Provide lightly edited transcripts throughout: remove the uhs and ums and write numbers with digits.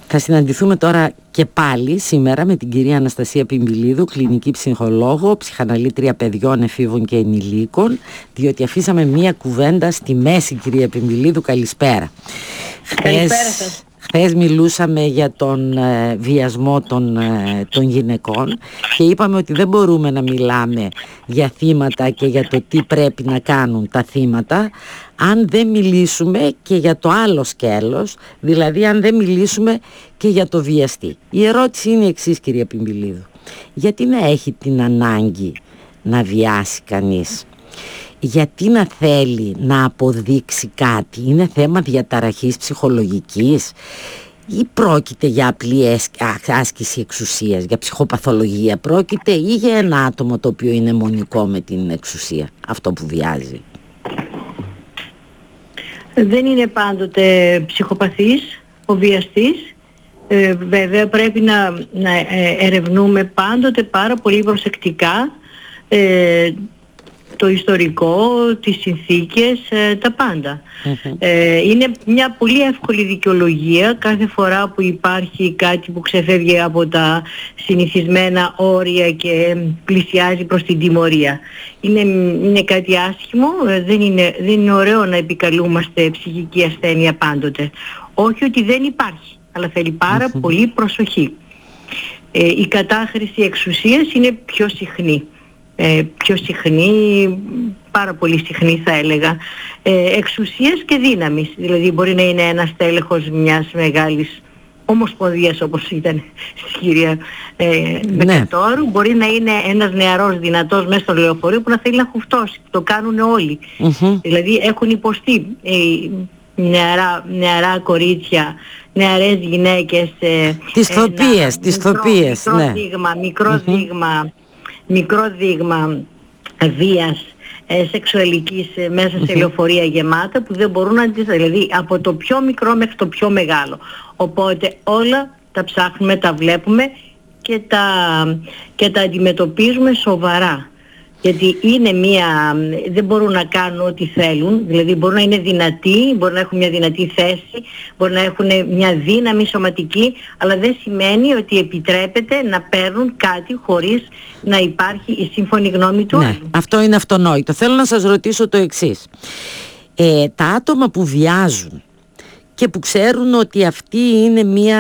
Θα συναντηθούμε τώρα και πάλι σήμερα με την κυρία Αναστασία Πιμπιλίδου, κλινική ψυχολόγο, ψυχαναλήτρια παιδιών, εφήβων και ενηλίκων, διότι αφήσαμε μία κουβέντα στη μέση, κυρία Πιμπιλίδου. Καλησπέρα. Καλησπέρα σας. Χθες μιλούσαμε για τον βιασμό των γυναικών και είπαμε ότι δεν μπορούμε να μιλάμε για θύματα και για το τι πρέπει να κάνουν τα θύματα αν δεν μιλήσουμε και για το άλλο σκέλος, δηλαδή αν δεν μιλήσουμε και για το βιαστή. Η ερώτηση είναι η εξής, κυρία Πιμπιλίδου. Γιατί να έχει την ανάγκη να βιάσει κανείς? Γιατί να θέλει να αποδείξει κάτι? Είναι θέμα διαταραχής ψυχολογικής ή πρόκειται για απλή άσκηση εξουσίας, για ψυχοπαθολογία πρόκειται, ή για ένα άτομο το οποίο είναι μονικό με την εξουσία, αυτό που βιάζει? Δεν είναι πάντοτε ψυχοπαθής ο βιαστής. Βέβαια πρέπει να ερευνούμε πάντοτε πάρα πολύ προσεκτικά το ιστορικό, τις συνθήκες, τα πάντα. Είναι μια πολύ εύκολη δικαιολογία κάθε φορά που υπάρχει κάτι που ξεφεύγει από τα συνηθισμένα όρια και πλησιάζει προς την τιμωρία. Είναι κάτι άσχημο, δεν είναι ωραίο να επικαλούμαστε ψυχική ασθένεια πάντοτε. Όχι ότι δεν υπάρχει, αλλά θέλει πάρα πολύ προσοχή. Η κατάχρηση εξουσίας είναι πιο συχνή. Πάρα πολύ συχνή θα έλεγα, εξουσίας και δύναμης. Δηλαδή μπορεί να είναι ένας τέλεχος μιας μεγάλης ομοσπονδίας όπως ήταν στη κυρία Μπεκατόρου, μπορεί να είναι ένας νεαρός δυνατός μέσα στο λεωφορείο που να θέλει να χουφτώσει. Το κάνουν όλοι. Δηλαδή έχουν υποστεί νεαρά κορίτσια, νεαρές γυναίκες, μικρό δείγμα βίας σεξουαλικής μέσα σε λεωφορεία γεμάτα που δεν μπορούν να αντισταθούν, δηλαδή από το πιο μικρό μέχρι το πιο μεγάλο. Οπότε όλα τα ψάχνουμε, τα βλέπουμε και τα αντιμετωπίζουμε σοβαρά. Γιατί δεν μπορούν να κάνουν ό,τι θέλουν, δηλαδή μπορούν να είναι δυνατοί, μπορεί να έχουν μια δυνατή θέση, μπορεί να έχουν μια δύναμη σωματική, αλλά δεν σημαίνει ότι επιτρέπεται να παίρνουν κάτι χωρίς να υπάρχει η σύμφωνη γνώμη του άλλου. Αυτό είναι αυτονόητο. Θέλω να σας ρωτήσω το εξής. Τα άτομα που βιάζουν και που ξέρουν ότι αυτή είναι μια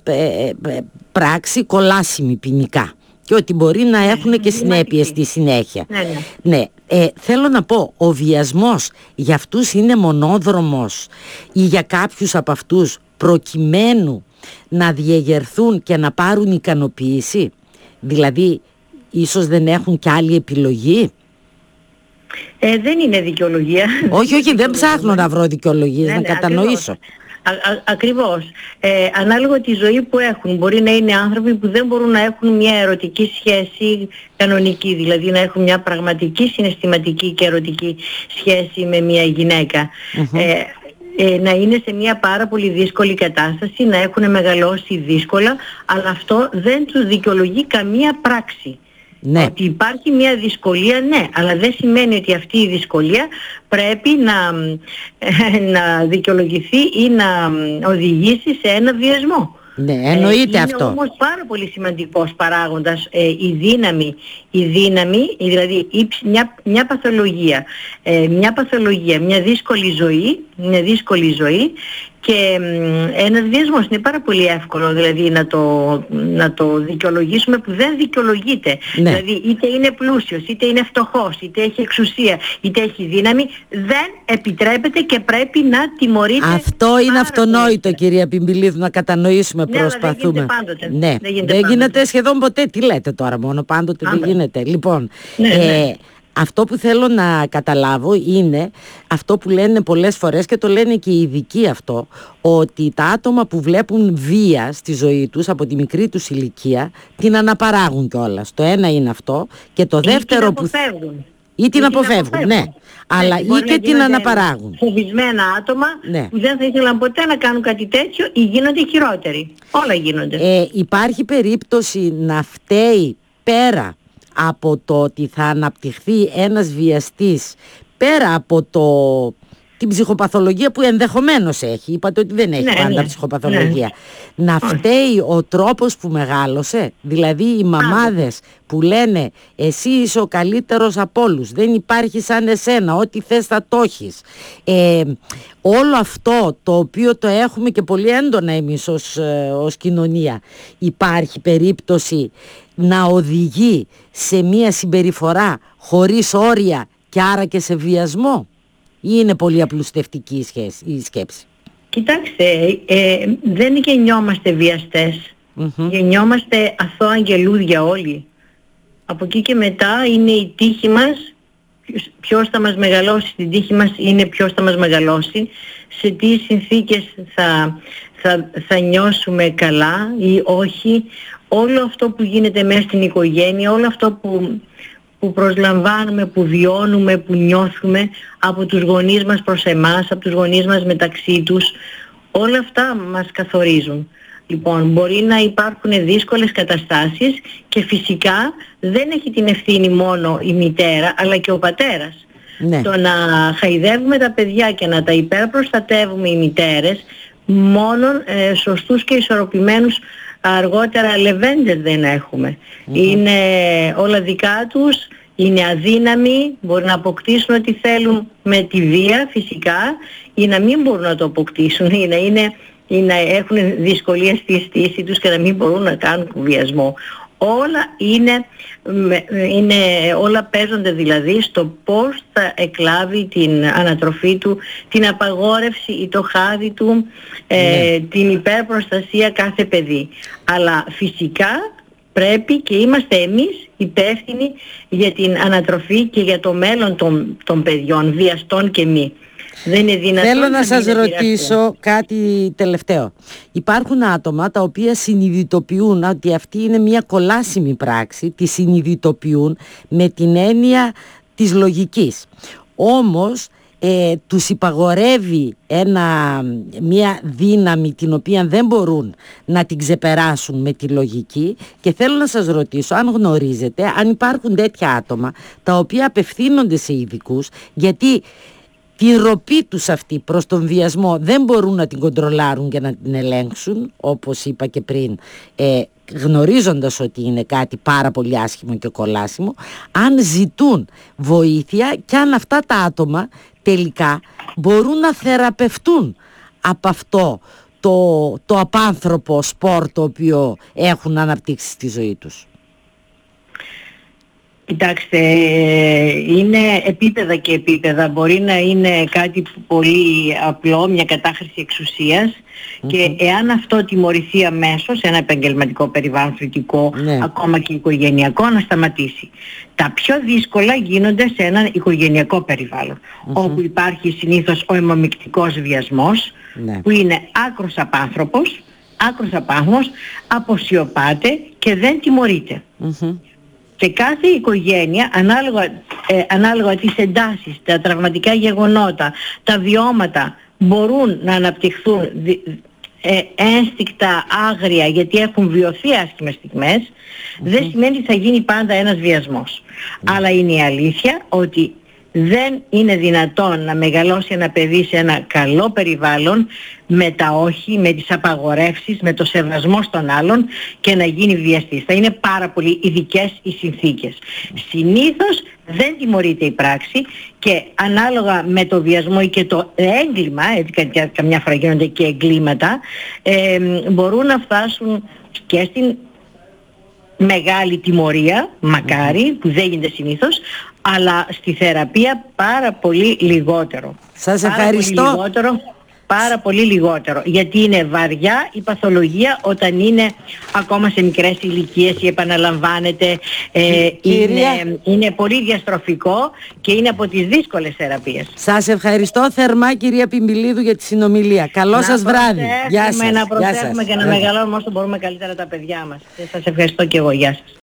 πράξη κολάσιμη ποινικά και ότι μπορεί να έχουν και συνέπειες στη συνέχεια. Θέλω να πω, ο βιασμός για αυτούς είναι μονόδρομος ή για κάποιους από αυτούς προκειμένου να διεγερθούν και να πάρουν ικανοποίηση? Δηλαδή, ίσως δεν έχουν κι άλλη επιλογή. Δεν είναι δικαιολογία. Όχι, δεν ψάχνω να βρω δικαιολογίες, να κατανοήσω. Ακριβώς. Ανάλογα τη ζωή που έχουν. Μπορεί να είναι άνθρωποι που δεν μπορούν να έχουν μια ερωτική σχέση κανονική, δηλαδή να έχουν μια πραγματική συναισθηματική και ερωτική σχέση με μια γυναίκα. Να είναι σε μια πάρα πολύ δύσκολη κατάσταση, να έχουν μεγαλώσει δύσκολα, αλλά αυτό δεν τους δικαιολογεί καμία πράξη. Ότι υπάρχει μια δυσκολία, αλλά δεν σημαίνει ότι αυτή η δυσκολία πρέπει να δικαιολογηθεί ή να οδηγήσει σε ένα βιασμό. Εννοείται αυτό. Είναι όμως πάρα πολύ σημαντικός παράγοντας η δύναμη, δηλαδή μια παθολογία, μια δύσκολη ζωή και ένας βιασμός. Είναι πάρα πολύ εύκολο δηλαδή να το δικαιολογήσουμε, που δεν δικαιολογείται. Δηλαδή είτε είναι πλούσιος, είτε είναι φτωχός, είτε έχει εξουσία, είτε έχει δύναμη, δεν επιτρέπεται και πρέπει να τιμωρείται. Αυτό είναι αυτονόητο, κυρία Πιμπιλίδου, να κατανοήσουμε, προσπαθούμε. Δεν γίνεται σχεδόν ποτέ. Τι λέτε τώρα, μόνο πάντοτε δεν γίνεται. Λοιπόν, αυτό που θέλω να καταλάβω είναι αυτό που λένε πολλές φορές και το λένε και οι ειδικοί αυτό, ότι τα άτομα που βλέπουν βία στη ζωή τους από τη μικρή τους ηλικία την αναπαράγουν κιόλας. Το ένα είναι αυτό, και το δεύτερο που... Ή την αποφεύγουν, αλλά ή και την αναπαράγουν. Φοβισμένα άτομα που δεν θα ήθελαν ποτέ να κάνουν κάτι τέτοιο ή γίνονται χειρότεροι. Όλα γίνονται. Υπάρχει περίπτωση να φταίει πέρα από το ότι θα αναπτυχθεί ένας βιαστής, πέρα από την ψυχοπαθολογία που ενδεχομένως έχει. Είπατε ότι δεν έχει πάντα ψυχοπαθολογία. Να φταίει ο τρόπος που μεγάλωσε, δηλαδή οι μαμάδες που λένε εσύ είσαι ο καλύτερος από όλους, δεν υπάρχει σαν εσένα, ό,τι θες θα το έχεις. Όλο αυτό το οποίο το έχουμε και πολύ έντονα εμείς ως κοινωνία, υπάρχει περίπτωση να οδηγεί σε μια συμπεριφορά χωρίς όρια και άρα και σε βιασμό, ή είναι πολύ απλουστευτική η σκέψη? Κοιτάξτε, δεν γεννιόμαστε βιαστές, γεννιόμαστε αθώα αγγελούδια όλοι. Από εκεί και μετά είναι η τύχη μας, ποιος θα μας μεγαλώσει, στην τύχη μας είναι ποιος θα μας μεγαλώσει, σε τι συνθήκες θα νιώσουμε καλά ή όχι. Όλο αυτό που γίνεται μέσα στην οικογένεια, όλο αυτό που προσλαμβάνουμε, που βιώνουμε, που νιώθουμε από τους γονείς μας προς εμάς, από τους γονείς μας μεταξύ τους, όλα αυτά μας καθορίζουν. Λοιπόν, μπορεί να υπάρχουν δύσκολες καταστάσεις και φυσικά δεν έχει την ευθύνη μόνο η μητέρα αλλά και ο πατέρας. Ναι. Το να χαϊδεύουμε τα παιδιά και να τα υπερπροστατεύουμε οι μητέρες, μόνον σωστούς και ισορροπημένους αργότερα λεβέντες δεν έχουμε. Είναι όλα δικά τους, είναι αδύναμοι, μπορεί να αποκτήσουν ό,τι θέλουν με τη βία φυσικά ή να μην μπορούν να το αποκτήσουν ή να έχουν δυσκολίες στη στήση τους και να μην μπορούν να κάνουν βιασμό. Όλα παίζονται δηλαδή στο πώς θα εκλάβει την ανατροφή του, την απαγόρευση ή το χάδι του, την υπερπροστασία κάθε παιδί. Αλλά φυσικά πρέπει και είμαστε εμείς υπεύθυνοι για την ανατροφή και για το μέλλον των παιδιών, βιαστών και μη. Δεν είναι δυνατόν. Θέλω να σας ρωτήσω κάτι τελευταίο. Υπάρχουν άτομα τα οποία συνειδητοποιούν ότι αυτή είναι μια κολάσιμη πράξη, τη συνειδητοποιούν με την έννοια της λογικής. Όμως τους υπαγορεύει μια δύναμη την οποία δεν μπορούν να την ξεπεράσουν με τη λογική, και θέλω να σας ρωτήσω αν γνωρίζετε αν υπάρχουν τέτοια άτομα τα οποία απευθύνονται σε ειδικούς, γιατί τη ροπή τους αυτή προς τον βιασμό δεν μπορούν να την κοντρολάρουν και να την ελέγξουν, όπως είπα και πριν, γνωρίζοντας ότι είναι κάτι πάρα πολύ άσχημο και κολάσιμο, αν ζητούν βοήθεια και αν αυτά τα άτομα τελικά μπορούν να θεραπευτούν από αυτό το απάνθρωπο σπορ το οποίο έχουν αναπτύξει στη ζωή τους. Κοιτάξτε, είναι επίπεδα και επίπεδα. Μπορεί να είναι κάτι πολύ απλό, μια κατάχρηση εξουσίας, και εάν αυτό τιμωρηθεί αμέσως σε ένα επαγγελματικό περιβάλλον θετικό, ακόμα και οικογενειακό, να σταματήσει. Τα πιο δύσκολα γίνονται σε ένα οικογενειακό περιβάλλον, όπου υπάρχει συνήθως ο αιμομυκτικός βιασμός, που είναι άκρος απάνθρωπος, αποσιωπάται και δεν τιμωρείται. Και κάθε οικογένεια, ανάλογα τις εντάσεις, τα τραυματικά γεγονότα, τα βιώματα, μπορούν να αναπτυχθούν ένστικτα, άγρια, γιατί έχουν βιωθεί άσχημες στιγμές, δεν σημαίνει ότι θα γίνει πάντα ένας βιασμός. Αλλά είναι η αλήθεια ότι δεν είναι δυνατόν να μεγαλώσει ένα παιδί σε ένα καλό περιβάλλον με τα όχι, με τις απαγορεύσεις, με το σεβασμό στον άλλον και να γίνει βιαστής. Θα είναι πάρα πολύ ειδικές οι συνθήκες. Συνήθως δεν τιμωρείται η πράξη και ανάλογα με το βιασμό και το έγκλημα, γιατί καμιά φορά γίνονται και εγκλήματα, μπορούν να φτάσουν και στην μεγάλη τιμωρία, μακάρι, που δεν γίνεται συνήθως, αλλά στη θεραπεία πάρα πολύ λιγότερο. Σας ευχαριστώ. Πάρα πολύ λιγότερο, γιατί είναι βαριά η παθολογία όταν είναι ακόμα σε μικρές ηλικίες ή επαναλαμβάνεται, είναι πολύ διαστροφικό και είναι από τις δύσκολες θεραπείες. Σας ευχαριστώ θερμά, κυρία Πιμπιλίδου, για τη συνομιλία. Καλό σας βράδυ. Γεια σας. Να προσέχουμε και να μεγαλώνουμε όσο μπορούμε καλύτερα τα παιδιά μας. Σας ευχαριστώ και εγώ. Γεια σας.